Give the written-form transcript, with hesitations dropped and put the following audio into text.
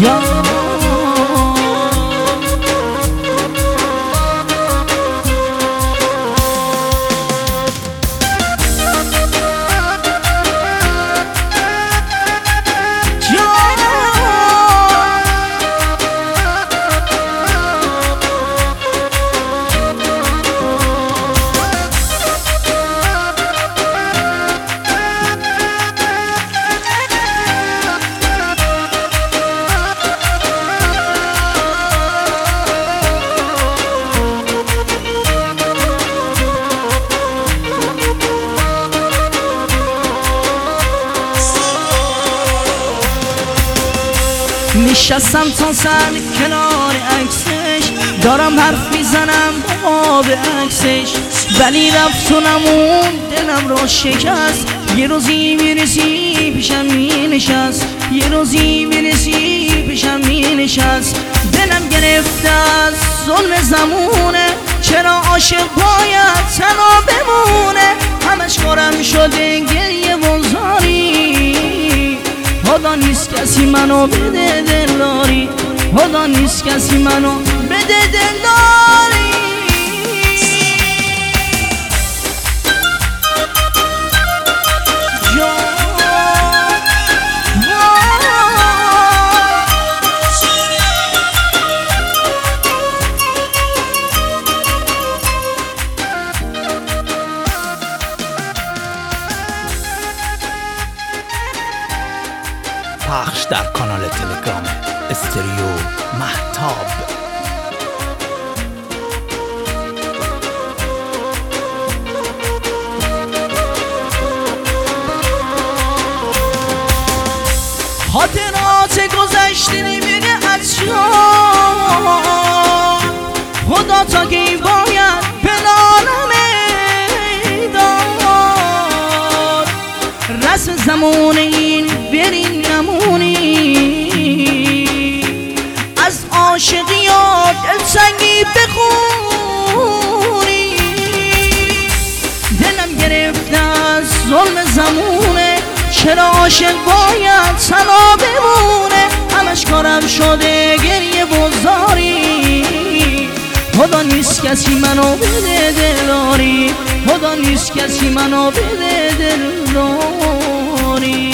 یا نشستم تا سر کنار عکسش، دارم حرف میزنم با به عکسش، ولی رفت و نمون دلم را شکست. یه روزی میرسی پیشم مینشست، یه روزی میرسی پیشم مینشست. دلم گرفته از ظلم زمونه، چرا عاشق باید تنها بمونه؟ همش کارم شده گریه و زاری، خدا نیست کسی منو بده دلداری، خدا نیست کسی منو بده دلداری. پخش در کانال تلگرام استریو مهتاب. خاطرات گذشته نمیره از یاد، خدا تا کی باید پنهانم داد. رسم زمان این برین نمونی، از عاشقی ها دلتنگی بخونی. دلم گرفته از ظلم زمونه، چرا عاشق باید تنها بمونه؟ همش کارم شده گریه و زاری، خدا نیست کسی منو بده دلداری، خدا نیست کسی منو بده دلداری.